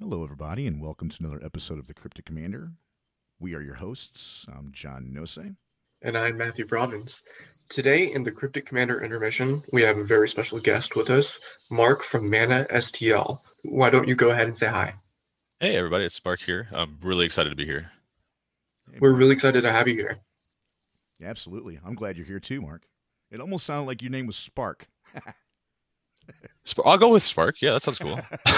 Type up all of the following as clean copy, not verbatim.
Hello, everybody, and welcome to another episode of the Cryptic Commander. We are your hosts. I'm John Nose. And I'm Matthew Province. Today, in the Cryptic Commander intermission, we have a very special guest with us, Mark from Mana STL. Why don't you go ahead and say hi? Hey everybody, it's Mark here. I'm really excited to be here. Hey, We're Mark. really excited to have you here. Absolutely. I'm glad you're here too, Mark. It almost sounded like your name was Spark. I'll go with Spark. Yeah, that sounds cool.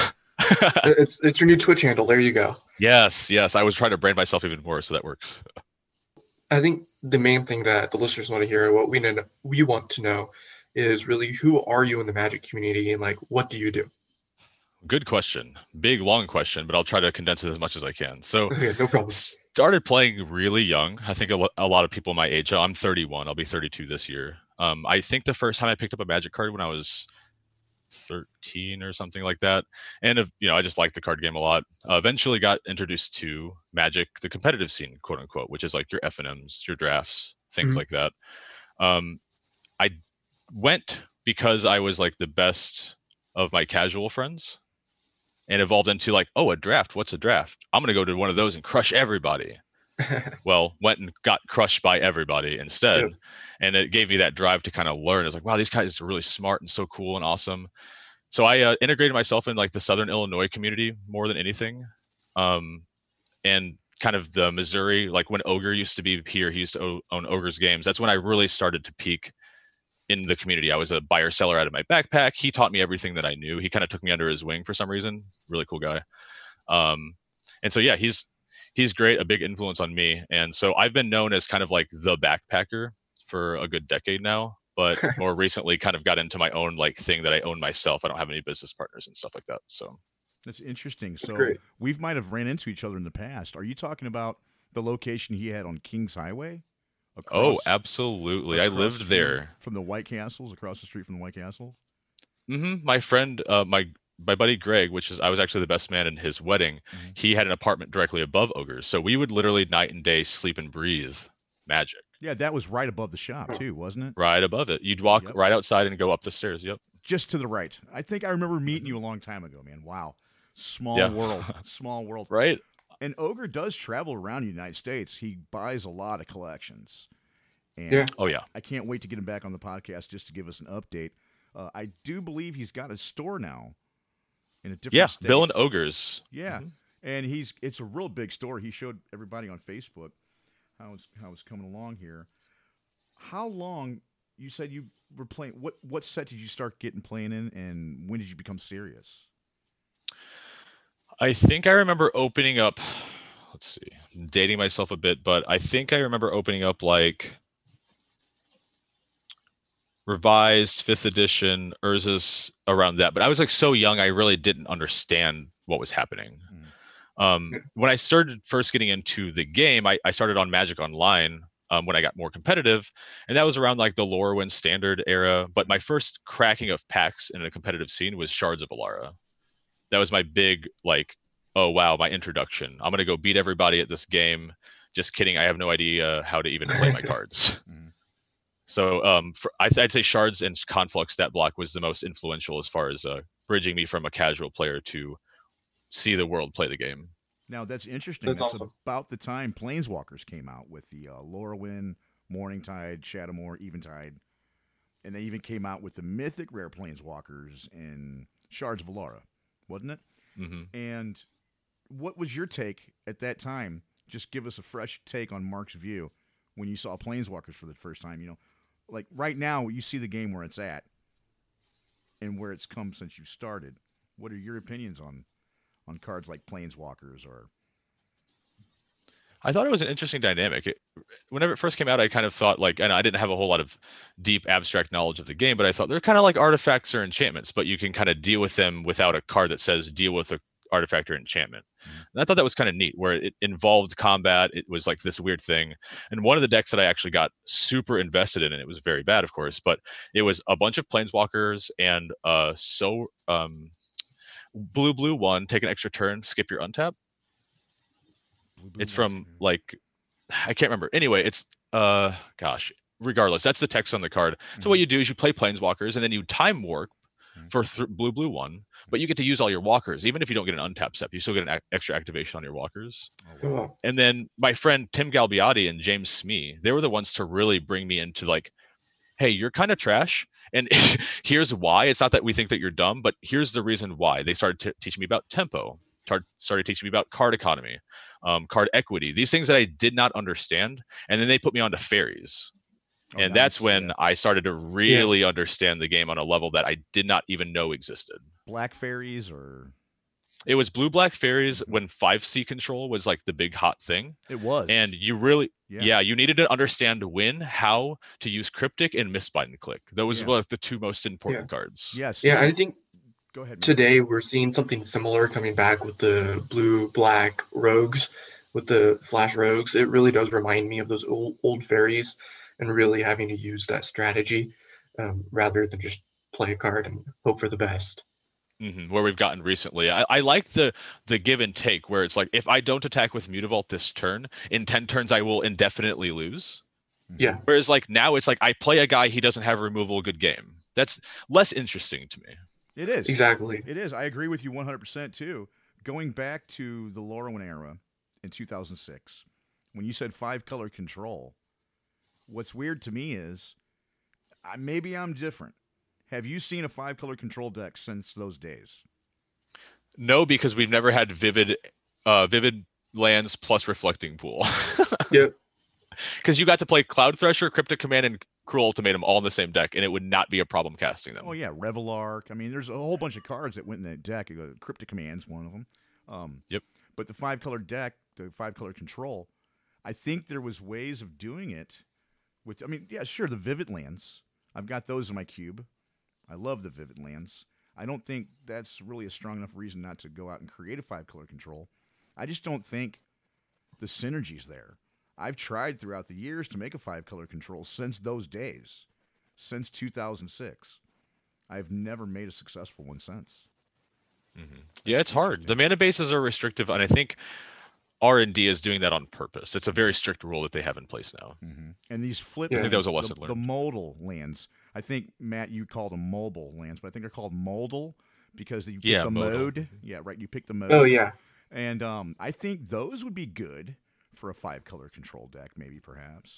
It's your new Twitch handle. There you go. Yes. I was trying to brand myself even more, so that works. I think the main thing that the listeners want to hear, what we want to know, is really who are you in the Magic community and what do you do? Good question. Big, long question, but I'll try to condense it as much as I can. So, Okay, no problem. started playing really young. I think a lot of people my age. I'm 31. I'll be 32 this year. I think the first time I picked up a Magic card when I was 13 or something like that, and I just liked the card game a lot. Eventually got introduced to Magic, the competitive scene, quote unquote, which is like your FNMs, your drafts, things Mhm. like that. I went because I was like the best of my casual friends, and evolved into like, oh, a draft. What's a draft? I'm gonna go to one of those and crush everybody. Well, went and got crushed by everybody instead. Yep. And it gave me that drive to kind of learn. I was like, wow, these guys are really smart and so cool and awesome. So I integrated myself in like the Southern Illinois community more than anything. And kind of the Missouri, like when Ogre used to be here, he used to own Ogre's games. That's when I really started to peak in the community. I was a buyer seller out of my backpack. He taught me everything that I knew. He kind of took me under his wing for some reason. Really cool guy. And so yeah, he's great, a big influence on me. And so I've been known as kind of like the backpacker for a good decade now, but more recently kind of got into my own like thing that I own myself. I don't have any business partners and stuff like that. So That's interesting. That's So great. we might have ran into each other in the past. Are you talking about the location he had on Kings Highway? oh, Across absolutely. I across lived there. from the White Castles, across the street from the White Castles? My friend, my buddy Greg, which is I was actually the best man in his wedding. Mm-hmm. He had an apartment directly above Ogre's, so we would literally night and day sleep and breathe Magic. Yeah, that was right above the shop too, wasn't it? Right above it. You'd walk Yep. right outside and go up the stairs. Yep. Just to the right. I think I remember meeting Mhm. you a long time ago, man. Wow. Small Yeah. world. Small world. Right. And Ogre does travel around the United States. He buys a lot of collections. And Yeah. Oh yeah. I can't wait to get him back on the podcast just to give us an update. I do believe he's got a store now in a Yeah. different Bill and state. Ogres. Yeah. Mhm. And it's a real big store. He showed everybody on Facebook how it's coming along here. How long you said you were playing what set did you start getting playing in and when did you become serious? I think I remember opening up. Let's see. I'm dating myself a bit, but I think I remember opening up like revised fifth edition Urzus around that. But I was like so young, I really didn't understand what was happening. When I started first getting into the game, I started on Magic Online when I got more competitive, and that was around like the Lorwyn Standard era. But my first cracking of packs in a competitive scene was Shards of Alara. That was my big like, oh wow, my introduction. I'm gonna go beat everybody at this game. Just kidding. I have no idea how to even play my cards. Mhm. So I'd say Shards and Conflux Stat Block was the most influential as far as bridging me from a casual player to see the world play the game. Now that's interesting. That's That's awesome. about the time Planeswalkers came out with the Lorwyn, Morningtide, Shadowmoor, Eventide, and they even came out with the mythic rare Planeswalkers in Shards of Alara, wasn't it? Hmm. And what was your take at that time? Just give us a fresh take on Mark's view when you saw Planeswalkers for the first time. Like right now, you see the game where it's at and where it's come since you started. What are your opinions on cards like Planeswalkers or I thought it was an interesting dynamic. Whenever it first came out, I kind of thought like, and I didn't have a whole lot of deep abstract knowledge of the game, but I thought they're kind of like artifacts or enchantments, but you can kind of deal with them without a card that says deal with a artifact or enchantment. And I thought that was kind of neat, where it involved combat. It was like this weird thing. And one of the decks that I actually got super invested in, and it was very bad, of course, but it was a bunch of planeswalkers and blue one, take an extra turn, skip your untap. blue blue It's ones? from like I can't remember. Anyway, it's gosh, regardless, that's the text on the card. So Mhm. what you do is you play planeswalkers and then you time warp Mhm. for blue one, but you get to use all your walkers. Even if you don't get an untapped step, you still get an extra activation on your walkers. Oh, wow. Wow. And then my friend Tim Galbiati and James Smee, they were the ones to really bring me into like, hey, you're kind of trash. And here's why. It's not that we think that you're dumb, but here's the reason why. They started teaching me about tempo, started teaching me about card economy, card equity, these things that I did not understand. And then they put me onto fairies. Oh, And nice. that's when Yeah. I started to really understand the game on a level that I did not even know existed. Black fairies or It was blue black fairies when 5C control was like the big hot thing. it was. And you really, yeah. you needed to understand when, how to use cryptic and misbind click. Those Yeah. were like the two most important cards. Yes. Yeah, no, I think go ahead. Matt. today we're seeing something similar coming back with the blue-black rogues, with the flash rogues. It really does remind me of those old fairies, and really having to use that strategy rather than just play a card and hope for the best. Where we've gotten recently. I like the give and take where it's like, if I don't attack with Mutavault this turn, in 10 turns I will indefinitely lose. Yeah. Whereas like now it's like I play a guy, he doesn't have removal, good game. That's less interesting to me. It is. Exactly. It is. I agree with you 100% too. Going back to the Lorwyn era in 2006, when you said 5-color control, what's weird to me is maybe I'm different. Have you seen a 5-color control deck since those days? No, because we've never had vivid lands plus reflecting pool. Yep. Because you got to play Cloud Thresher, Cryptic Command, and Cruel Ultimatum all in the same deck, and it would not be a problem casting them. Oh yeah, Revelark. I mean, there's a whole bunch of cards that went in that deck. Cryptic Command's one of them. Yep. But the 5-color deck, the 5-color control, I think there was ways of doing it. With, I mean, yeah, sure, the Vivid lands. I've got those in my cube. I love the Vivid lands. I don't think that's really a strong enough reason not to go out and create a 5-color control. I just don't think the synergy's there. I've tried throughout the years to make a 5-color control since those days, since 2006. I've never made a successful one since. Yeah, it's hard. The mana bases are restrictive, and I think R&D is doing that on purpose. It's a very strict rule that they have in place now. And these flip Yeah. I lands, think that was a lesson the learned. modal lands, I think, Matt, you called them mobile lands, but I think they're called modal because you pick Yeah, the modal. mode. Yeah, right, you pick the mode. Oh yeah. And I think those would be good for a 5-color control deck, maybe, perhaps.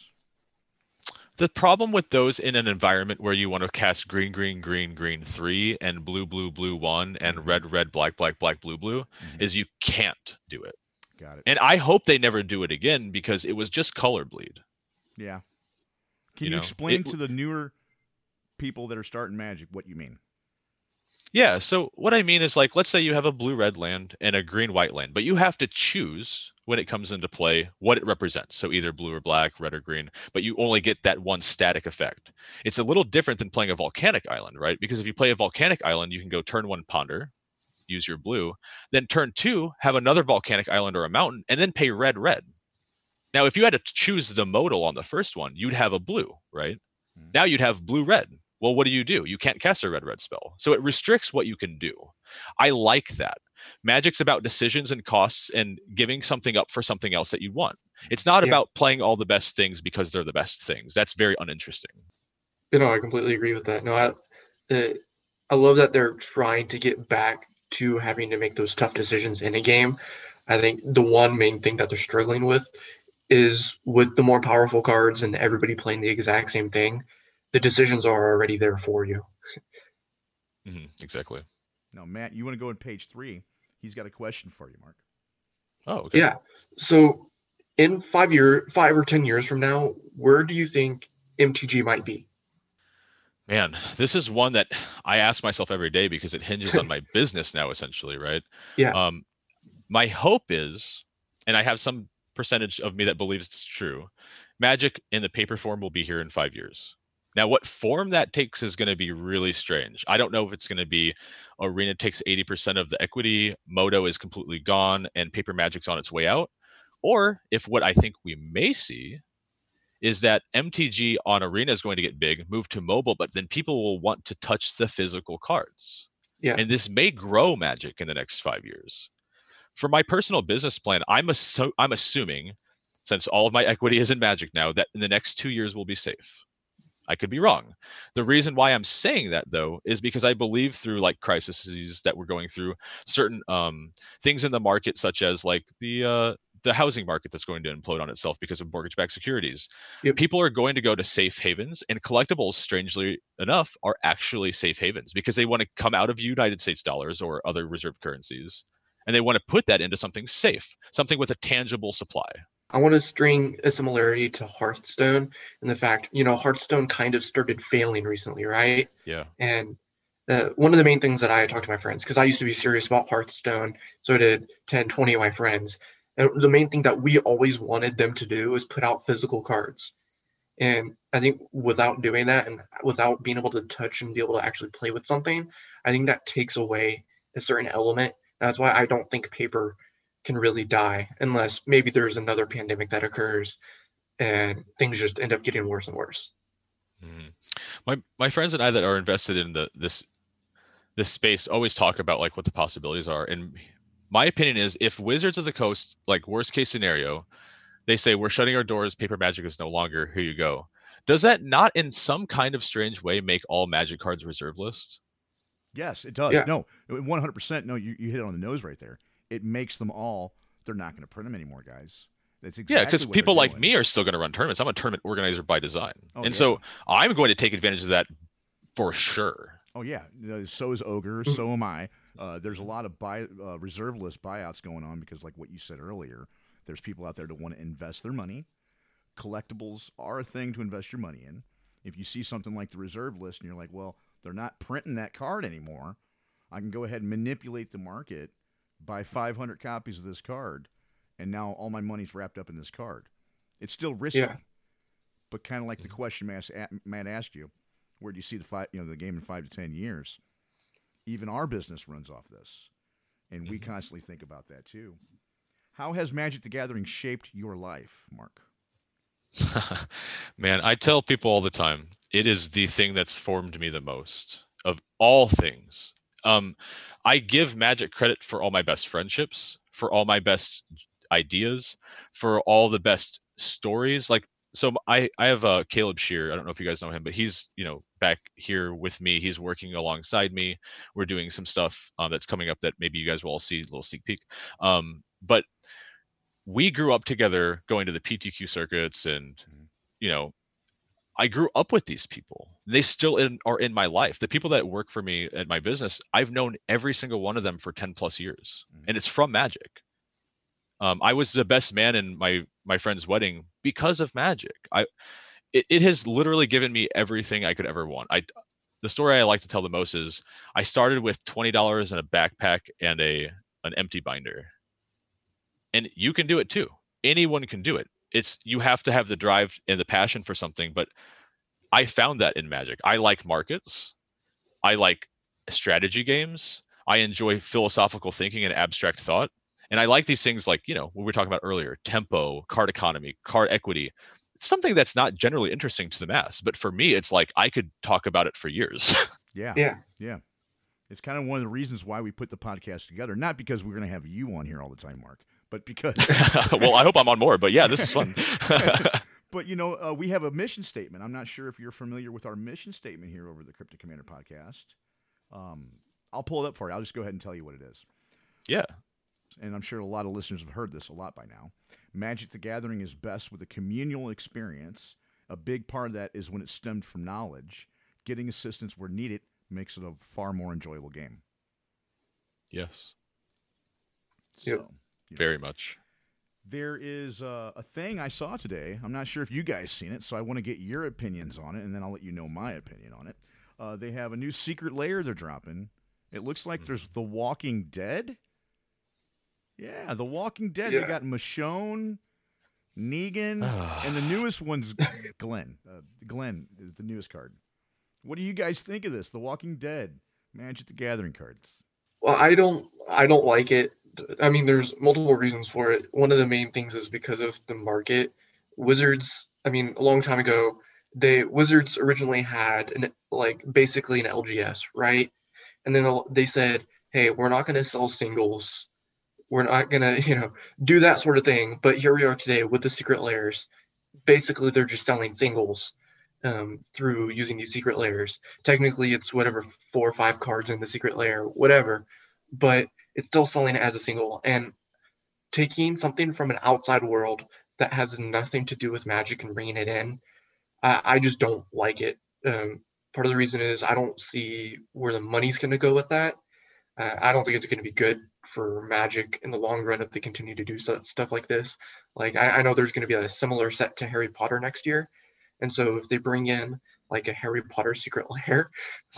The problem with those in an environment where you want to cast green, green, green, green 3 and blue, blue, blue 1 and red, red, black, black, black, blue, blue is you can't do it. Got it. And I hope they never do it again because it was just color bleed. Yeah. Can You you know, explain it- to the newer people that are starting Magic what you mean? Yeah, so what I mean is like, let's say you have a blue-red land and a green-white land, but you have to choose when it comes into play what it represents. So either blue or black, red or green, but you only get that one static effect. It's a little different than playing a volcanic island, right? Because if you play a volcanic island, you can go turn 1 ponder, use your blue, then turn 2, have another volcanic island or a mountain, and then pay red, red. Now, if you had to choose the modal on the first one, you'd have a blue, right? Now you'd have blue, red. Well, what do? You can't cast a red, red spell. So it restricts what you can do. I like that. Magic's about decisions and costs and giving something up for something else that you want. It's not Yeah. about playing all the best things because they're the best things. That's very uninteresting. You know, I completely agree with that. No, I love that they're trying to get back to having to make those tough decisions in a game. I think the one main thing that they're struggling with is with the more powerful cards and everybody playing the exact same thing, the decisions are already there for you. Exactly. Now, Matt, you want to go on page 3? He's got a question for you, Mark. Oh, okay. Yeah. So in 5 or 10 years from now, where do you think MTG might be? Man, this is one that I ask myself every day because it hinges on my business now, essentially, right? Yeah. My hope is, and I have some percentage of me that believes it's true, Magic in the paper form will be here in 5 years. Now, what form that takes is going to be really strange. I don't know if it's going to be Arena takes 80% of the equity, Moto is completely gone, and Paper Magic's on its way out, or if what I think we may see is that MTG on Arena is going to get big, move to mobile, but then people will want to touch the physical cards. Yeah. And this may grow Magic in the next 5 years. For my personal business plan, I'm assuming, since all of my equity is in Magic now, that in the next 2 years we'll be safe. I could be wrong. The reason why I'm saying that though is because I believe through like crises that we're going through, certain things in the market, such as like the housing market that's going to implode on itself because of mortgage-backed securities. Yep. People are going to go to safe havens, and collectibles, strangely enough, are actually safe havens because they want to come out of United States dollars or other reserve currencies, and they want to put that into something safe, something with a tangible supply. I want to string a similarity to Hearthstone and the fact, Hearthstone kind of started failing recently, right? Yeah. And one of the main things that I talk to my friends, because I used to be serious about Hearthstone, so did 10, 20 of my friends. And the main thing that we always wanted them to do is put out physical cards. And I think without doing that and without being able to touch and be able to actually play with something, I think that takes away a certain element. That's why I don't think paper can really die unless maybe there's another pandemic that occurs and things just end up getting worse and worse. My friends and I that are invested in this space always talk about like what the possibilities are. And my opinion is, if Wizards of the Coast, like worst case scenario, they say we're shutting our doors, paper Magic is no longer, here you go. Does that not in some kind of strange way make all Magic cards reserve list? Yes, it does. Yeah. No, 100%. No, you hit it on the nose right there. It makes them all. They're not going to print them anymore, guys. That's exactly because what people they're like doing. me are still going to run tournaments. I'm a tournament organizer by design, Oh, so I'm going to take advantage of that for sure. Oh yeah, so is Ogre. So am I. There's a lot of reserve list buyouts going on because, like what you said earlier, there's people out there that want to invest their money. Collectibles are a thing to invest your money in. If you see something like the reserve list and you're like, well, they're not printing that card anymore, I can go ahead and manipulate the market, buy 500 copies of this card, and now all my money's wrapped up in this card. It's still risky, but kind of like the question Matt asked you, where do you see the game in 5 to 10 years? Even our business runs off this, and we constantly think about that too. How has Magic the Gathering shaped your life, Mark? Man, I tell people all the time, it is the thing that's formed me the most of all things. I give Magic credit for all my best friendships, for all my best ideas, for all the best stories. Like, so I have Caleb Shear. I don't know if you guys know him, but he's back here with me. He's working alongside me. We're doing some stuff that's coming up that maybe you guys will all see, a little sneak peek. But we grew up together going to the PTQ circuits, and I grew up with these people. They still are in my life. The people that work for me at my business, I've known every single one of them for 10 plus years, and it's from Magic. I was the best man in my friend's wedding because of Magic. It has literally given me everything I could ever want. The story I like to tell the most is I started with $20 in a backpack and an empty binder. And you can do it too. Anyone can do it. You have to have the drive and the passion for something, but I found that in Magic. I like markets. I like strategy games. I enjoy philosophical thinking and abstract thought. And I like these things like, what we were talking about earlier, tempo, card economy, card equity. It's something that's not generally interesting to the mass, but for me, it's like I could talk about it for years. Yeah. It's kind of one of the reasons why we put the podcast together. Not because we're going to have you on here all the time, Mark, but because... Well, I hope I'm on more, but yeah, this is fun. But, we have a mission statement. I'm not sure if you're familiar with our mission statement here over the Cryptic Commander podcast. I'll pull it up for you. I'll just go ahead and tell you what it is. Yeah. And I'm sure a lot of listeners have heard this a lot by now. Magic the Gathering is best with a communal experience. A big part of that is when it's stemmed from knowledge. Getting assistance where needed makes it a far more enjoyable game. Yes. So, very much. There is a thing I saw today. I'm not sure if you guys seen it, so I want to get your opinions on it, and then I'll let you know my opinion on it. They have a new secret layer they're dropping. It looks like there's The Walking Dead. Yeah, The Walking Dead. Yeah. They got Michonne, Negan, and the newest one's Glenn. Glenn is the newest card. What do you guys think of this? The Walking Dead, Magic the Gathering cards. Well, I don't like it. I mean, there's multiple reasons for it. One of the main things is because of the market. Wizards, a long time ago, Wizards originally had basically an LGS, right? And then they said, hey, we're not going to sell singles. We're not going to, do that sort of thing. But here we are today with the secret layers. Basically, they're just selling singles. through using these secret layers. Technically, it's whatever 4 or 5 cards in the secret layer, whatever, but it's still selling it as a single. And taking something from an outside world that has nothing to do with Magic and bringing it in, I just don't like it. Part of the reason is I don't see where the money's going to go with that. I don't think it's going to be good for Magic in the long run if they continue to do stuff like this. Like I know there's going to be a similar set to Harry Potter next year, and so if they bring in like a Harry Potter secret lair,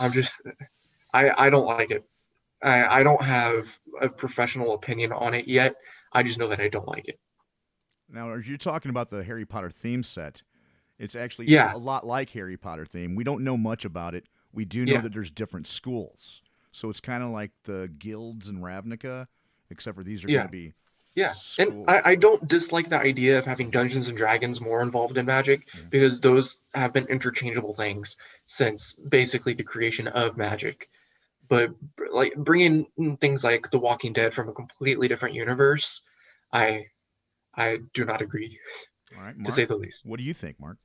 I don't like it. I don't have a professional opinion on it yet. I just know that I don't like it. Now, are you talking about the Harry Potter theme set? It's actually Yeah. a lot like Harry Potter theme. We don't know much about it. We do know Yeah. that there's different schools. So it's kind of like the guilds in Ravnica, except for these are Yeah. going to be Yeah, and school. I don't dislike the idea of having Dungeons and Dragons more involved in Magic because those have been interchangeable things since basically the creation of Magic. But like bringing in things like The Walking Dead from a completely different universe, I I do not agree, All right, to say Mark, the least. what do you think, Mark?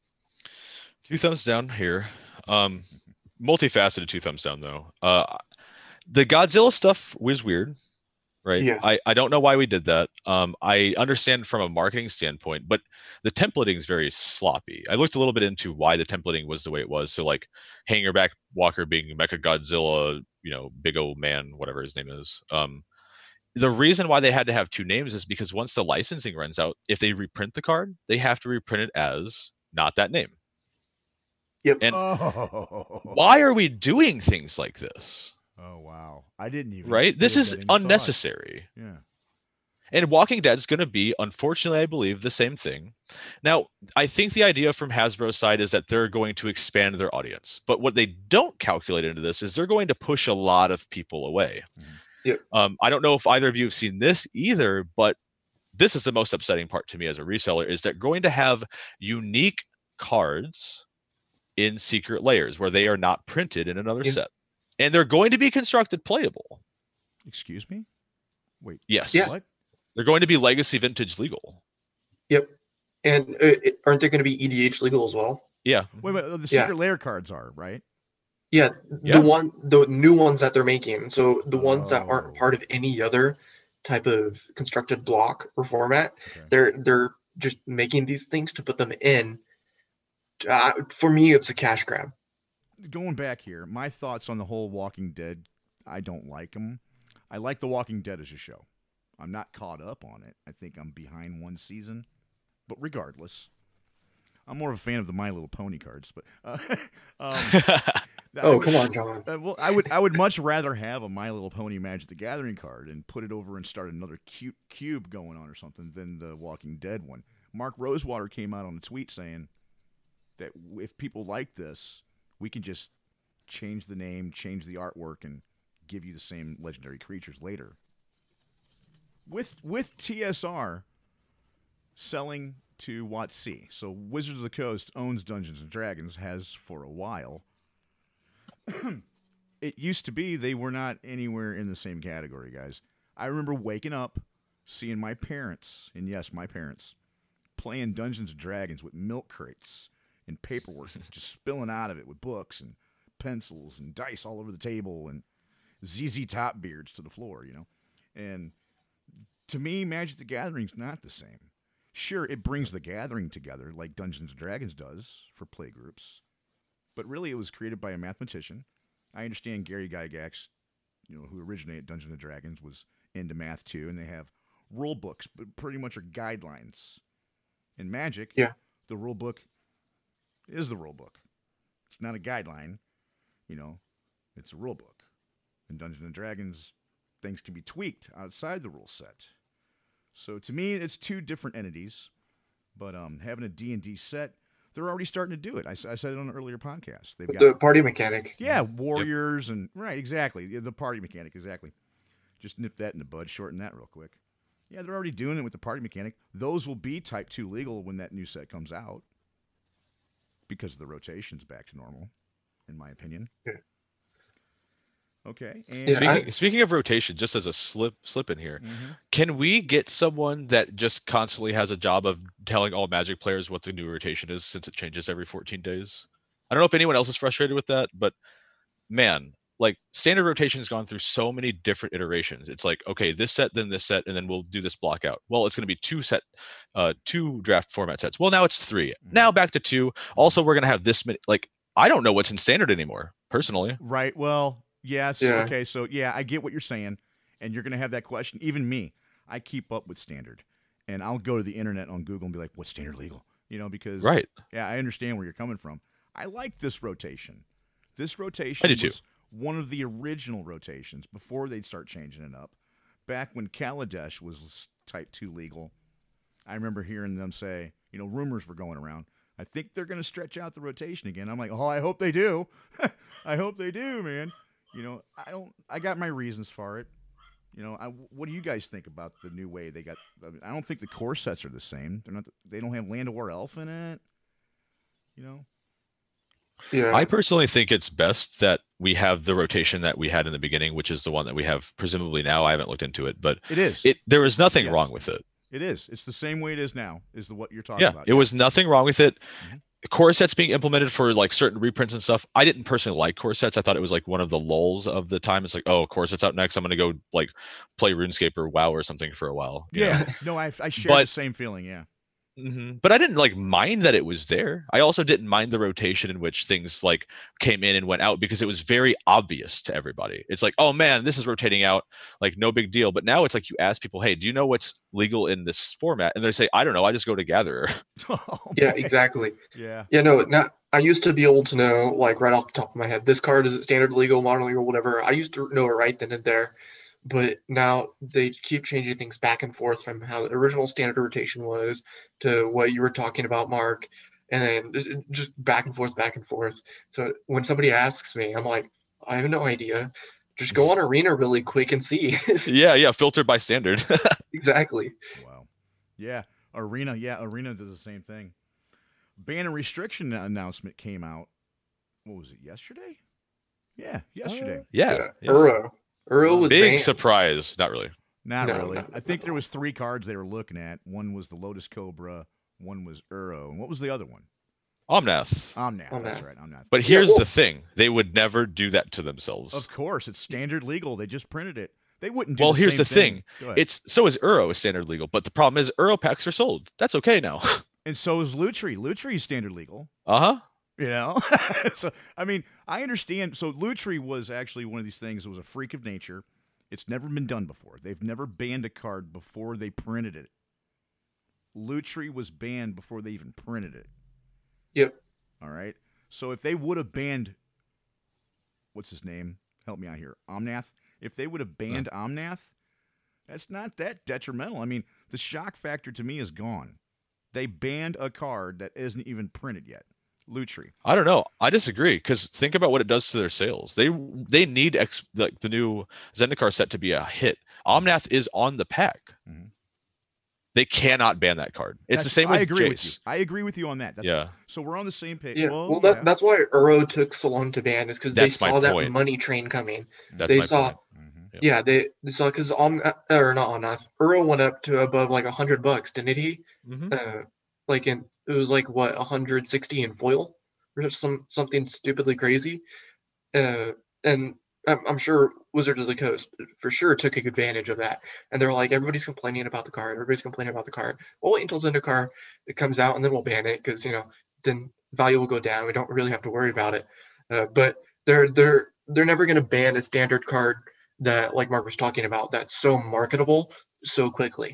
2 thumbs down here. Multifaceted 2 thumbs down though. The Godzilla stuff was weird, right? Yeah. I don't know why we did that. I understand from a marketing standpoint, but the templating is very sloppy. I looked a little bit into why the templating was the way it was. So like Hangerback Walker being Mecha Godzilla, big old man, whatever his name is. The reason why they had to have 2 names is because once the licensing runs out, if they reprint the card, they have to reprint it as not that name. Yep. And Oh, why are we doing things like this? oh wow! I didn't even Right? This give is that any thought. unnecessary. Yeah. And Walking Dead is going to be, unfortunately, I believe, the same thing. Now, I think the idea from Hasbro's side is that they're going to expand their audience. But what they don't calculate into this is they're going to push a lot of people away. Yep. I don't know if either of you have seen this either, but this is the most upsetting part to me as a reseller, is that going to have unique cards in secret layers where they are not printed in another Yeah. set. And they're going to be constructed playable. Excuse me. Wait. Yes. Yeah. What? They're going to be legacy vintage legal. Yep. And aren't they going to be EDH legal as well? Yeah. Wait, the secret layer cards are right. Yeah, Yeah. the new ones that they're making. So the ones that Oh. aren't part of any other type of constructed block or format, Okay. they're just making these things to put them in. For me, it's a cash grab. Going back here, my thoughts on the whole Walking Dead, I don't like them. I like The Walking Dead as a show. I'm not caught up on it. I think I'm behind one season. But regardless, I'm more of a fan of the My Little Pony cards. But Oh, come on, John. well, I would much rather have a My Little Pony Magic the Gathering card and put it over and start another cube going on or something than the Walking Dead one. Mark Rosewater came out on a tweet saying that if people like this, we can just change the name, change the artwork, and give you the same legendary creatures later. With TSR selling to WotC, so Wizards of the Coast owns Dungeons and Dragons, has for a while. It used to be they were not anywhere in the same category, guys. I remember waking up, seeing my parents, and yes, my parents, playing Dungeons and Dragons with milk crates and paperwork just spilling out of it with books and pencils and dice all over the table and ZZ Top beards to the floor, And to me, Magic the Gathering's not the same. Sure, it brings the gathering together like Dungeons and Dragons does for play groups, but really it was created by a mathematician. I understand Gary Gygax, who originated Dungeons and Dragons, was into math too, and they have rule books, but pretty much are guidelines. In Magic, Yeah. the rule book is the rule book. It's not a guideline, it's a rule book. In Dungeons and Dragons, things can be tweaked outside the rule set. So to me, it's 2 different entities, but having a D&D set, they're already starting to do it. I said it on an earlier podcast. They've got The party mechanic. warriors and right, exactly. Yeah, the party mechanic, exactly. Just nip that in the bud, shorten that real quick. Yeah, they're already doing it with the party mechanic. Those will be Type 2 legal when that new set comes out because the rotation's back to normal, in my opinion. Yeah. Okay. And Yeah, Speaking of rotation, just as a slip in here, Mhm. can we get someone that just constantly has a job of telling all Magic players what the new rotation is, since it changes every 14 days? I don't know if anyone else is frustrated with that, but man, like standard rotation has gone through so many different iterations. It's like, okay, this set, then this set, and then we'll do this block out. Well, it's going to be two draft format sets. Well, now it's 3. Now back to 2. Also, we're going to have this many. Like, I don't know what's in standard anymore, personally. Right. Well, yes. Yeah. Okay. So yeah, I get what you're saying, and you're gonna have that question. Even me, I keep up with standard, and I'll go to the internet on Google and be like, "What's standard legal?" Because Right. yeah, I understand where you're coming from. I like this rotation. This I rotation do too. was one of the original rotations before they'd start changing it up. Back when Kaladesh was Type 2 legal, I remember hearing them say, rumors were going around. I think they're going to stretch out the rotation again. I'm like, oh, I hope they do. I hope they do, man. I got my reasons for it. What do you guys think about the new way they got? I don't think the core sets are the same. They don't have Land of War Elf in it. yeah. I personally think it's best that we have the rotation that we had in the beginning, which is the one that we have presumably now. I haven't looked into it, but It is. there was nothing Yes. wrong with it. It is. It's the same way it is now. Is what you're talking Yeah, about? it was nothing wrong with it. Mhm. Core sets being implemented for like certain reprints and stuff. I didn't personally like core sets. I thought it was like one of the lulls of the time. It's like, oh, core sets out next. I'm gonna go like play RuneScape or WoW or something for a while. you know? Yeah. No, I share the But- same feeling. Yeah. But I didn't like mind that it was there. I also didn't mind the rotation in which things like came in and went out, because it was very obvious to everybody. It's like, oh man, this is rotating out, like no big deal. But now it's like you ask people, hey, do you know what's legal in this format? And they say, I don't know. I just go to Gatherer. Oh, Yeah, man. exactly. Yeah. Yeah, no, not. I used to be able to know, like right off the top of my head, this card is it standard legal, modern legal, whatever. I used to know it right then and there, but now they keep changing things back and forth from how the original standard rotation was to what you were talking about, Mark, and then just back and forth, back and forth. So when somebody asks me, I'm like, I have no idea. Just go on Arena really quick and see. yeah, filtered by standard. Exactly. Wow. Yeah. Arena. Yeah. Arena does the same thing. Ban and restriction announcement came out. What was it? Yesterday? Yeah. Yesterday. yeah. Uro was Big banned. surprise. Not really. Not No, really. no, I think no. there was 3 cards they were looking at. One was the Lotus Cobra. One was Uro. And what was the other one? Omnath. Omnath. That's Omnath. right. Omnath. But Yeah, here's well- the thing. They would never do that to themselves. Of course, it's standard legal. They just printed it. They wouldn't do Well, the here's same the thing. Go ahead. It's so is Uro is standard legal, but the problem is Uro packs are sold. That's okay now. And so is Lutri. Lutri is standard legal. Uh-huh. So, I mean, I understand. So Lutri was actually one of these things. It was a freak of nature. It's never been done before. They've never banned a card before they printed it. Lutri was banned before they even printed it. Yep. All right. So if they would have banned, what's his name? Help me out here. Omnath. If they would have banned Omnath, that's not that detrimental. I mean, the shock factor to me is gone. They banned a card that isn't even printed yet. Lutri. I don't know. I disagree, because think about what it does to their sales. They need like the new Zendikar set to be a hit. Omnath is on the pack. Mhm. They cannot ban that card. It's the same with I agree Jace. with you. I agree with you on that. Yeah. So we're on the same page. Yeah. Well, Well, yeah. that's why Uro took so long to ban, is because they That's my saw that point. money train coming. That's They my saw- point. Mhm. Yep. Yeah, they saw because or not Omnath. Uro went up to above like $100, didn't he? Mhm. It was like what 160 in foil or something stupidly crazy. And I'm sure Wizards of the Coast for sure took advantage of that. And they're like, everybody's complaining about the card. Everybody's complaining about the card. We'll wait until Zendikar it comes out and then we'll ban it because then value will go down. We don't really have to worry about it. But they're never going to ban a standard card that, like Mark was talking about, that's so marketable so quickly.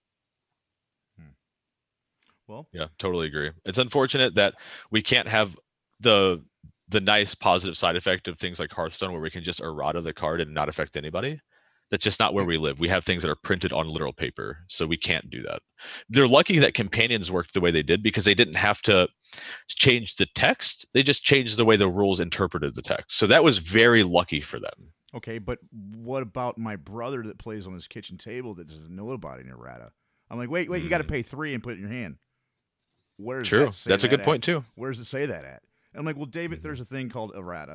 Well, Yeah, totally agree. It's unfortunate that we can't have the nice positive side effect of things like Hearthstone, where we can just errata the card and not affect anybody. That's just not where we live. We have things that are printed on literal paper, so we can't do that. They're lucky that Companions worked the way they did, because they didn't have to change the text. They just changed the way the rules interpreted the text. So that was very lucky for them. okay, but what about my brother that plays on his kitchen table that doesn't know about an errata? I'm like, wait, you got to pay 3 and put it in your hand. Where does True. that say That's a that good at? point too. Where does it say that at? And I'm like, well, David, there's a thing called errata.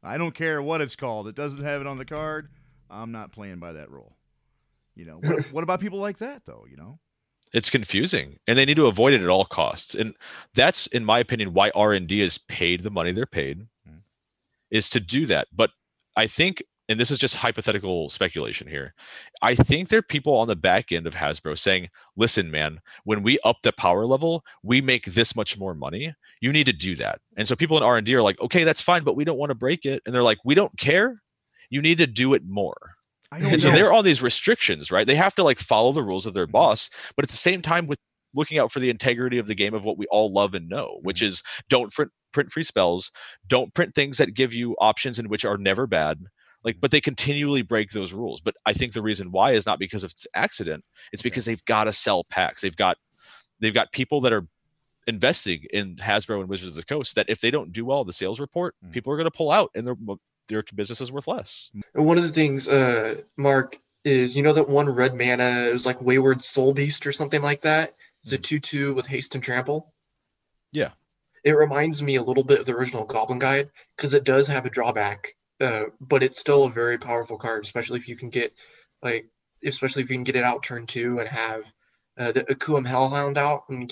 I don't care what it's called. It doesn't have it on the card. I'm not playing by that rule. What about people like that though? It's confusing, and they need to avoid it at all costs. And that's, in my opinion, why R&D is paid the money they're paid, is to do that. But I think, and this is just hypothetical speculation here, I think there are people on the back end of Hasbro saying, listen, man, when we up the power level, we make this much more money. You need to do that. And so people in R&D are like, okay, that's fine, but we don't want to break it. And they're like, we don't care. You need to do it more. And so they're on these restrictions, right? They have to follow the rules of their boss, but at the same time, with looking out for the integrity of the game of what we all love and know, which is don't print free spells, don't print things that give you options in which are never bad. But they continually break those rules. But I think the reason why is not because of its accident; it's because they've got to sell packs. They've got people that are investing in Hasbro and Wizards of the Coast that if they don't do well the sales report, people are going to pull out, and their business is worth less. And one of the things, Mark, is that one red mana, it was like Wayward Soul Beast or something like that. It's a 2/2 with haste and trample. Yeah. It reminds me a little bit of the original Goblin Guide because it does have a drawback, but it's still a very powerful card, especially if you can get it out turn 2 and have the Akuum Hellhound out and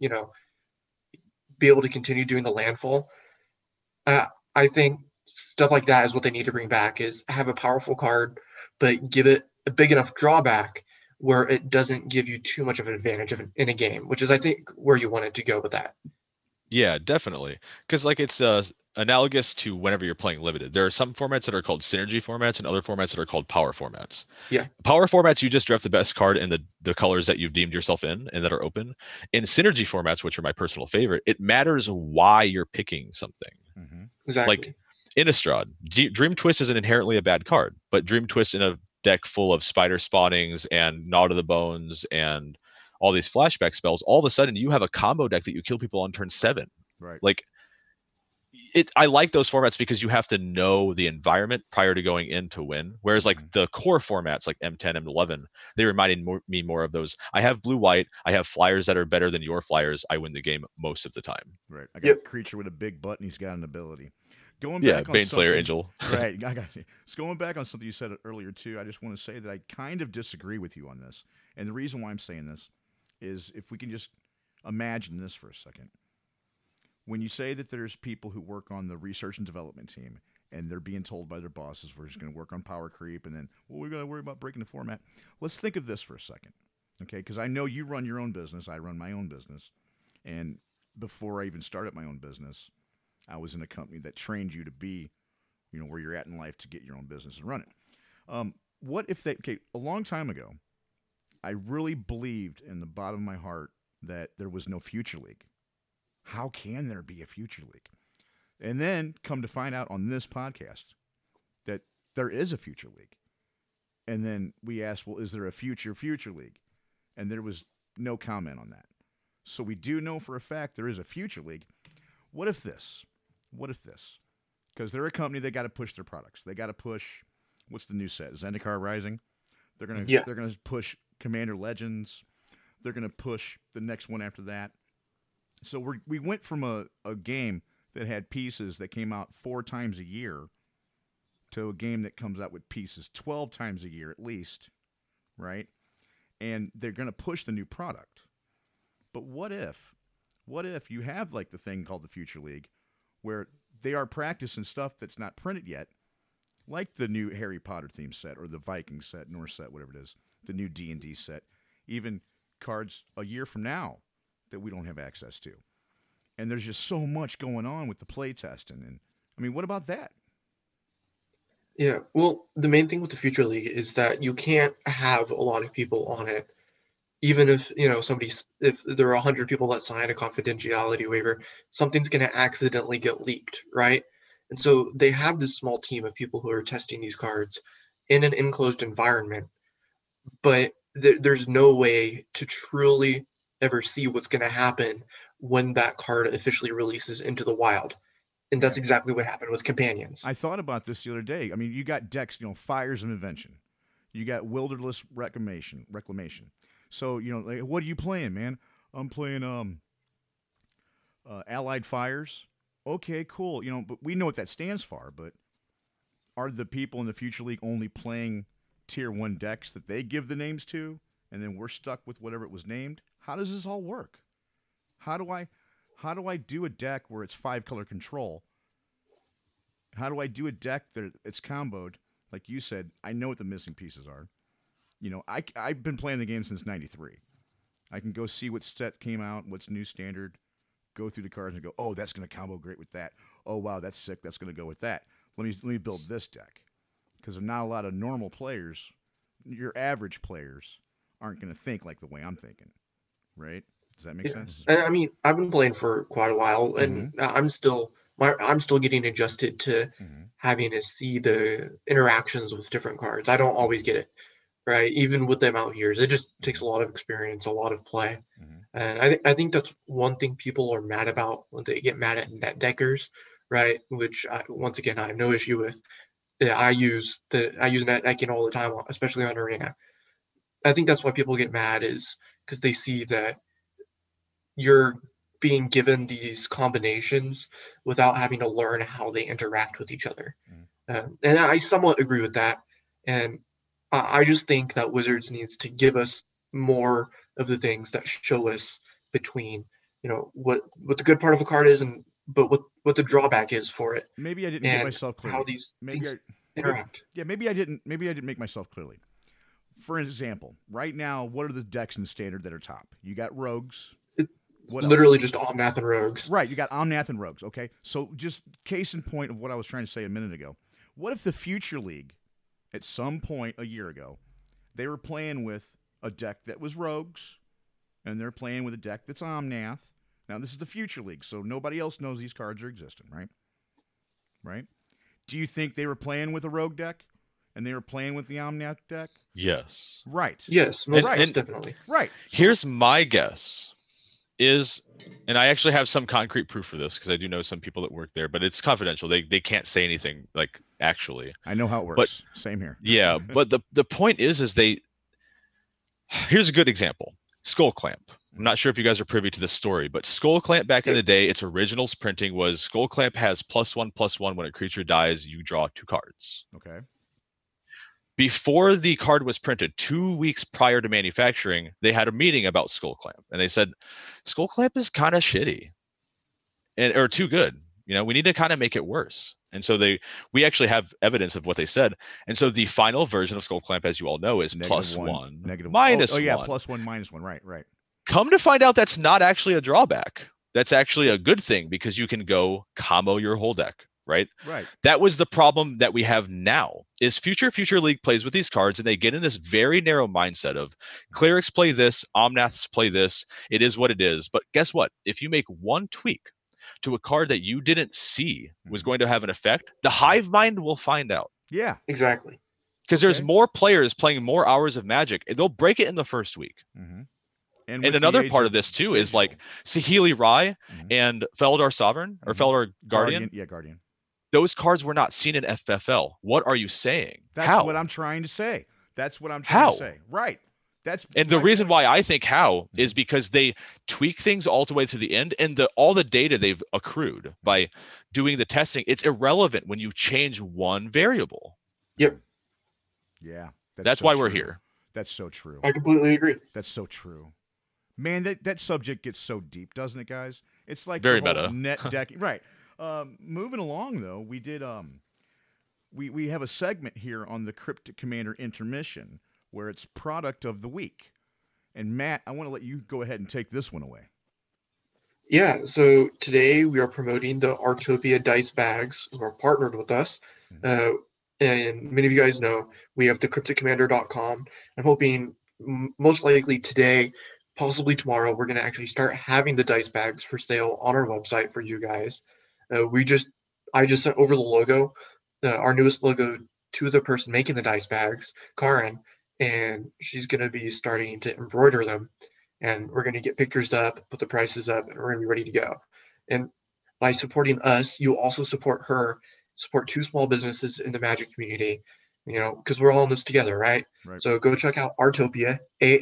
be able to continue doing the landfall. I think stuff like that is what they need to bring back, is have a powerful card, but give it a big enough drawback where it doesn't give you too much of an advantage in a game, which is, I think, where you want it to go with that. Yeah, definitely. Because it's analogous to whenever you're playing limited. There are some formats that are called synergy formats and other formats that are called power formats. Yeah. Power formats, you just draft the best card in the colors that you've deemed yourself in and that are open. In synergy formats, which are my personal favorite, it matters why you're picking something. Exactly. Innistrad. Dream Twist isn't inherently a bad card, but Dream Twist in a deck full of Spider Spawnings and Gnaw to the Bones and all these flashback spells, all of a sudden you have a combo deck that you kill people on turn 7. Right. I like those formats because you have to know the environment prior to going in to win. Whereas the core formats like M10, M11, they reminded me more of those. I have blue-white. I have flyers that are better than your flyers. I win the game most of the time. Right. I got a creature with a big butt and he's got an ability. Going back on Baneslayer Angel. Right. I got you. So going back on something you said earlier too, I just want to say that I kind of disagree with you on this. And the reason why I'm saying this is if we can just imagine this for a second. When you say that there's people who work on the research and development team and they're being told by their bosses, we're just going to work on power creep and then, we're going to worry about breaking the format. Let's think of this for a second, okay? Because I know you run your own business. I run my own business. And before I even started my own business, I was in a company that trained you to be, where you're at in life to get your own business and run it. What if a long time ago, I really believed in the bottom of my heart that there was no future league. How can there be a future league? And then come to find out on this podcast that there is a future league. And then we asked, well, is there a future league? And there was no comment on that. So we do know for a fact there is a future league. What if this? Because they're a company, they got to push their products. They got to push, what's the new set? Zendikar Rising? They're gonna push Commander Legends. They're gonna push the next one after that. So we went from a game that had pieces that came out 4 times a year to a game that comes out with pieces 12 times a year at least, right? And they're going to push the new product. But what if you have the thing called the Future League where they are practicing stuff that's not printed yet, like the new Harry Potter theme set or the Viking set, Norse set, whatever it is, the new D&D set, even cards a year from now that we don't have access to. And there's just so much going on with the play testing. And I mean, what about that? Yeah, well, the main thing with the Future League is that you can't have a lot of people on it. Even if, if there are 100 people that sign a confidentiality waiver, something's going to accidentally get leaked, right? And so they have this small team of people who are testing these cards in an enclosed environment, but there's no way to truly ever see what's going to happen when that card officially releases into the wild. And that's exactly what happened with Companions. I thought about this the other day. I mean, you got decks, Fires of Invention. You got Wilderness Reclamation. So, what are you playing, man? I'm playing Allied Fires. Okay, cool. But we know what that stands for, but are the people in the Future League only playing tier 1 decks that they give the names to, and then we're stuck with whatever it was named? How does this all work? How do I do a deck where it's 5-color control? How do I do a deck that it's comboed? Like you said, I know what the missing pieces are. I've been playing the game since '93. I can go see what set came out, what's new standard, go through the cards and go, oh, that's going to combo great with that. Oh, wow, that's sick. That's going to go with that. Let me build this deck. Because not a lot of normal players, your average players, aren't going to think like the way I'm thinking. Right? Does that make sense? And I mean, I've been playing for quite a while, and I'm still getting adjusted to having to see the interactions with different cards. I don't always get it, right? Even with them out here, it just takes a lot of experience, a lot of play, and I think that's one thing people are mad about when they get mad at net deckers, right? Which once again I have no issue with. Yeah, I use net decking all the time, especially on Arena. I think that's why people get mad, is because they see that you're being given these combinations without having to learn how they interact with each other. And I somewhat agree with that. And I just think that Wizards needs to give us more of the things that show us between, what the good part of a card is, but what the drawback is for it. Maybe I didn't get myself clearly. How these things interact. Maybe I didn't make myself clearly. For example, right now, what are the decks in standard that are top? You got Rogues. What literally else? Just Omnath and Rogues. Right, you got Omnath and Rogues, okay? So just case in point of what I was trying to say a minute ago. What if the Future League, at some point a year ago, they were playing with a deck that was Rogues, and they're playing with a deck that's Omnath. Now, this is the Future League, so nobody else knows these cards are existing, right? Right? Do you think they were playing with a Rogue deck, and they were playing with the Omnath deck? Yes. Right. Yes, most definitely. Right. So, here's my guess. And I actually have some concrete proof for this because I do know some people that work there, but it's confidential. They can't say anything actually. I know how it works. But, same here. Yeah, but the point is here's a good example. Skull Clamp. I'm not sure if you guys are privy to this story, but Skull Clamp back in the day, its originals printing was Skull Clamp has +1/+1 when a creature dies, you draw 2 cards. Okay. Before the card was printed, 2 weeks prior to manufacturing, they had a meeting about Skull Clamp, and they said, Skull Clamp is kind of shitty, or too good. We need to kind of make it worse. And so we actually have evidence of what they said. And so the final version of Skull Clamp, as you all know, is +1, -1. Oh yeah, +1, -1. Right. Come to find out, that's not actually a drawback. That's actually a good thing because you can go combo your whole deck. Right. That was the problem that we have now. Is Future League plays with these cards, and they get in this very narrow mindset of clerics play this, Omnaths play this. It is what it is. But guess what? If you make one tweak to a card that you didn't see was going to have an effect, the hive mind will find out. Yeah, exactly. Because there's more players playing more hours of Magic. They'll break it in the first week. And another part of this too is like Saheeli Rai and Feldar Sovereign or Feldar Guardian. Yeah, Guardian. Those cards were not seen in FFL. What are you saying? That's what I'm trying to say. Right. And the reason why I think is because they tweak things all the way to the end, and all the data they've accrued by doing the testing, it's irrelevant when you change one variable. Yep. Yeah. That's so why we're here. That's so true. I completely agree. That's so true. Man, that subject gets so deep, doesn't it, guys? It's like very meta. Net decking. Right. Moving along, though, we did we have a segment here on the Cryptic Commander Intermission where it's Product of the Week. And Matt, I want to let you go ahead and take this one away. Yeah, so today we are promoting the Artopia dice bags who are partnered with us. And many of you guys know we have the crypticommander.com. I'm hoping most likely today, possibly tomorrow, we're going to actually start having the dice bags for sale on our website for you guys. I just sent over the logo, our newest logo, to the person making the dice bags, Karen, and she's going to be starting to embroider them. And we're going to get pictures up, put the prices up, and we're going to be ready to go. And by supporting us, you also support her, support 2 small businesses in the Magic community, because we're all in this together, right? So go check out Artopia,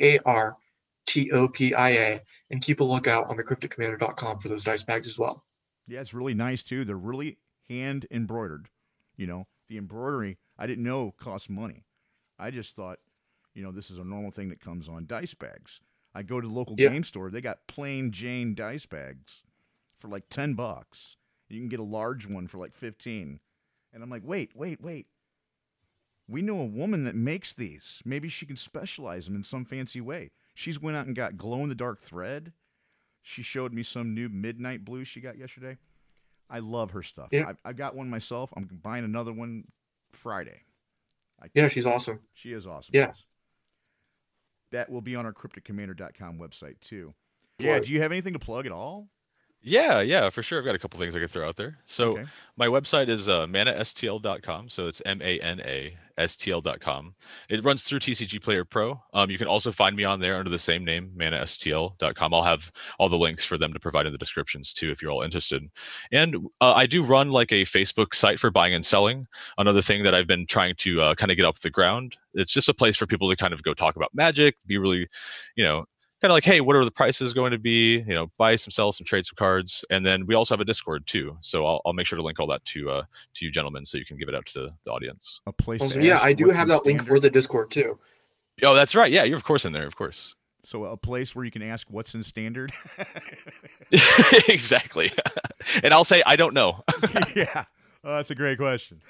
AARTOPIA, and keep a lookout on the crypticommander.com for those dice bags as well. Yeah, it's really nice, too. They're really hand embroidered. the embroidery, I didn't know cost money. I just thought, this is a normal thing that comes on dice bags. I go to the local Yeah. game store. They got plain Jane dice bags for like $10. You can get a large one for like 15. And I'm like, wait. We know a woman that makes these. Maybe she can specialize them in some fancy way. She's went out and got glow-in-the-dark thread. She showed me some new midnight blue she got yesterday. I love her stuff. Yeah. I got one myself. I'm buying another one Friday. Yeah, she's awesome. She is awesome. Yeah. Yes. That will be on our crypticommander.com website, too. Yeah, Plug. do you have anything to plug at all? Yeah, for sure. I've got a couple things I could throw out there. So Okay. my website is manastl.com. So it's MANASTL.com. It runs through TCG Player Pro. You can also find me on there under the same name, manastl.com. I'll have all the links for them to provide in the descriptions too, if you're all interested. And I do run like a Facebook site for buying and selling. Another thing that I've been trying to kind of get off the ground. It's just a place for people to kind of go talk about Magic, be really, kind of like, hey, what are the prices going to be? Buy some, sell some, trade some cards, and then we also have a Discord too. So I'll make sure to link all that to you gentlemen, so you can give it out to the audience. A place Awesome. to Yeah, ask I do what's have in that link for standard. the Discord too. Oh, that's right. Yeah, you're of course in there, of course. So a place where you can ask what's in standard. Exactly. And I'll say I don't know. Yeah. Oh, that's a great question.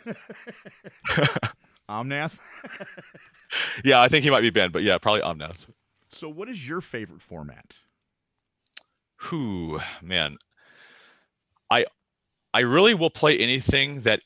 Omnath? Yeah, I think he might be banned, but yeah, probably Omnath. So what is your favorite format? Whew, man. I really will play anything that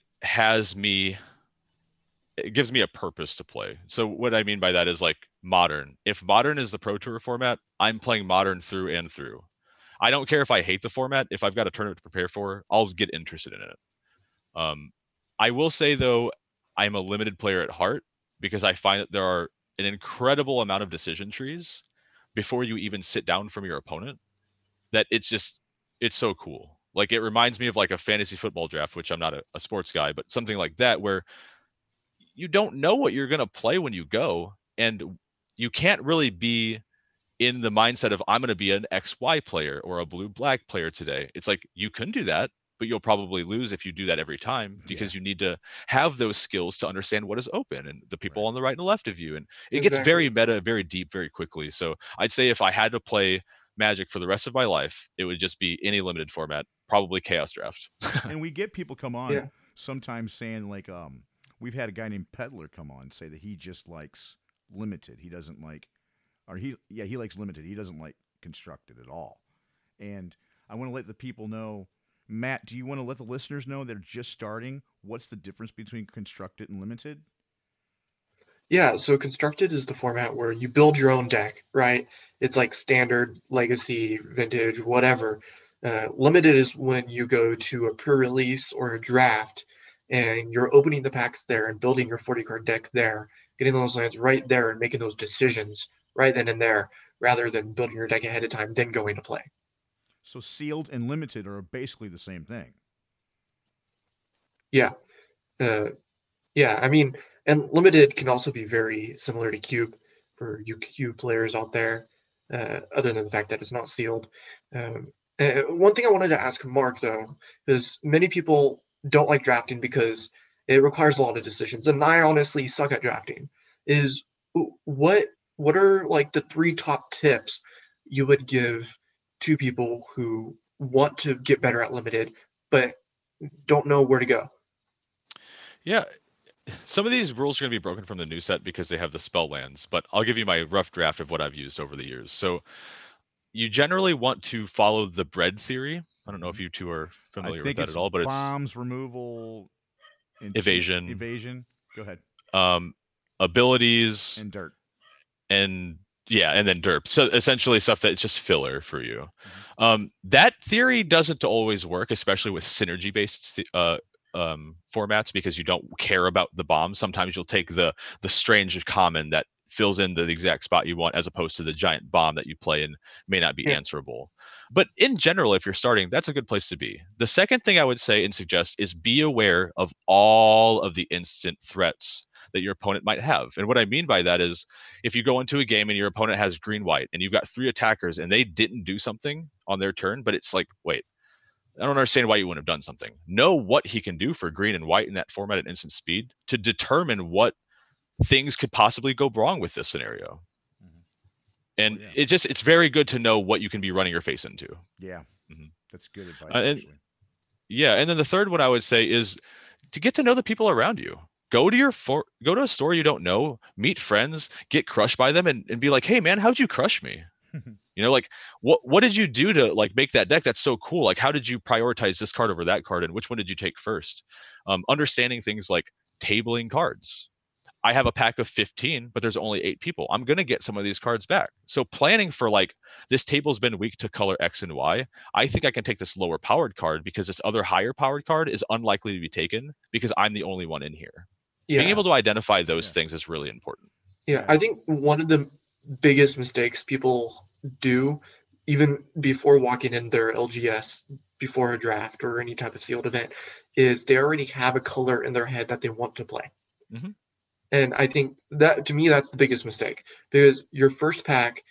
it gives me a purpose to play. So what I mean by that is like modern. If modern is the Pro Tour format, I'm playing modern through and through. I don't care if I hate the format. If I've got a tournament to prepare for, I'll get interested in it. I will say though, I'm a limited player at heart because I find that there are an incredible amount of decision trees before you even sit down from your opponent, that it's so cool. Like it reminds me of like a fantasy football draft, which I'm not a sports guy, but something like that where you don't know what you're going to play when you go, and you can't really be in the mindset of I'm going to be an XY player or a blue-black player today. It's like you can do that, but you'll probably lose if you do that every time, because you need to have those skills to understand what is open and the people on the right and the left of you. And it gets very meta, very deep, very quickly. So I'd say if I had to play Magic for the rest of my life, it would just be any limited format, probably Chaos Draft. And we get people come on Yeah. sometimes saying like, we've had a guy named Peddler come on say that he just likes limited. He doesn't like, he likes limited. He doesn't like constructed at all. And I want to let the people know. Matt, do you want to let the listeners know they're just starting? What's the difference between constructed and limited? Yeah, so constructed is the format where you build your own deck, right? It's like standard, legacy, vintage, whatever. Limited is when you go to a pre-release or a draft and you're opening the packs there and building your 40-card deck there, getting those lands right there and making those decisions right then and there, rather than building your deck ahead of time, then going to play. So sealed and limited are basically the same thing. Yeah. I mean, and limited can also be very similar to cube for you cube players out there, other than the fact that it's not sealed. One thing I wanted to ask Mark, though, is many people don't like drafting because it requires a lot of decisions, and I honestly suck at drafting. Is what are like the 3 top tips you would give to people who want to get better at limited but don't know where to go? Yeah, some of these rules are going to be broken from the new set because they have the spell lands, but I'll give you my rough draft of what I've used over the years. So you generally want to follow the bread theory. I don't know if you two are familiar with that at all, but bombs, removal, evasion. Go ahead. Abilities and dirt. And then derp. So essentially stuff that's just filler for you. That theory doesn't always work, especially with synergy-based formats, because you don't care about the bomb. Sometimes you'll take the strange common that fills in the exact spot you want, as opposed to the giant bomb that you play and may not be answerable. But in general, if you're starting, that's a good place to be. The second thing I would say and suggest is be aware of all of the instant threats that your opponent might have. And what I mean by that is, if you go into a game and your opponent has green-white and you've got 3 attackers and they didn't do something on their turn, but it's like, wait, I don't understand why you wouldn't have done something. Know what he can do for green and white in that format at instant speed to determine what things could possibly go wrong with this scenario. And it's very good to know what you can be running your face into. Yeah, that's good advice. Actually. And then the third one I would say is to get to know the people around you. Go to a store you don't know, meet friends, get crushed by them, and be like, hey man, how'd you crush me? Like what did you do to like make that deck? That's so cool. Like how did you prioritize this card over that card, and which one did you take first? Understanding things like tabling cards. I have a pack of 15, but there's only 8 people. I'm going to get some of these cards back. So planning for like, this table's been weak to color X and Y. I think I can take this lower powered card because this other higher powered card is unlikely to be taken because I'm the only one in here. Yeah. Being able to identify those things is really important. Yeah, I think one of the biggest mistakes people do, even before walking in their LGS, before a draft or any type of sealed event, is they already have a color in their head that they want to play. Mm-hmm. And I think that, to me, that's the biggest mistake, because your first pack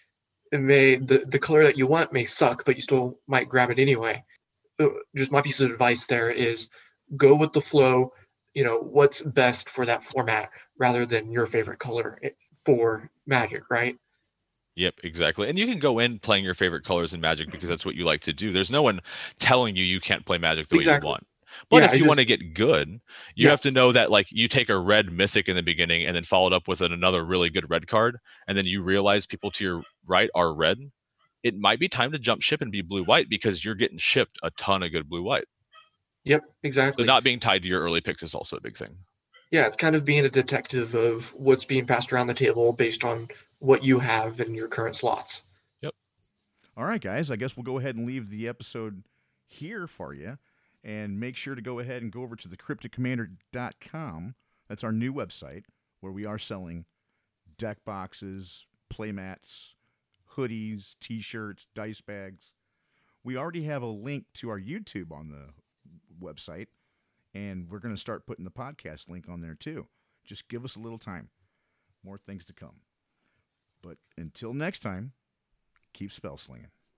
the color that you want may suck, but you still might grab it anyway. Just my piece of advice there is go with the flow, what's best for that format rather than your favorite color for Magic, right? Yep, exactly. And you can go in playing your favorite colors in Magic because that's what you like to do. There's no one telling you can't play Magic the way you want. But if you want to get good, you have to know that like you take a red mythic in the beginning and then followed up with another really good red card, and then you realize people to your right are red. It might be time to jump ship and be blue-white because you're getting shipped a ton of good blue-white. Yep, exactly. So not being tied to your early picks is also a big thing. Yeah, it's kind of being a detective of what's being passed around the table based on what you have in your current slots. Yep. All right, guys. I guess we'll go ahead and leave the episode here for you. And make sure to go ahead and go over to thecryptidcommander.com. That's our new website where we are selling deck boxes, playmats, hoodies, T-shirts, dice bags. We already have a link to our YouTube on the website, and we're going to start putting the podcast link on there too. Just give us a little time. More things to come. But until next time, keep spell slinging.